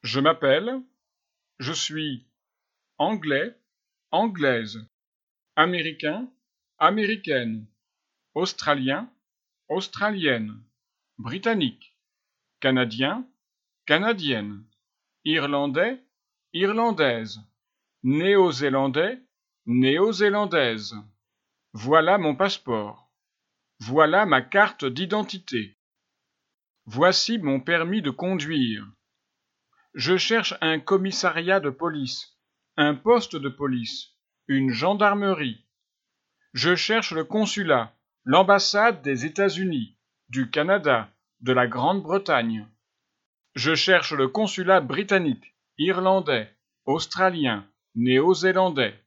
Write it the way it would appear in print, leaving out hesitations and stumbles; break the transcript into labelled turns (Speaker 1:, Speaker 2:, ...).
Speaker 1: Je m'appelle, je suis anglais, anglaise, américain, américaine, australien, australienne, britannique, canadien, canadienne, irlandais, irlandaise, néo-zélandais, néo-zélandaise. Voilà mon passeport. Voilà ma carte d'identité. Voici mon permis de conduire. Je cherche un commissariat de police, un poste de police, une gendarmerie. Je cherche le consulat, l'ambassade des États-Unis, du Canada, de la Grande-Bretagne. Je cherche le consulat britannique, irlandais, australien, néo-zélandais.